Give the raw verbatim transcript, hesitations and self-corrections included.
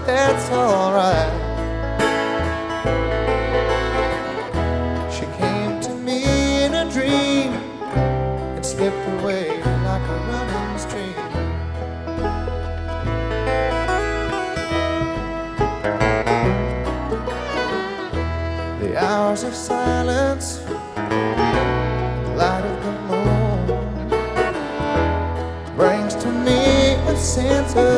that's alright. She came to me in a dream and slipped away like a running stream. The hours of silence, the light of the moon, brings to me a sense of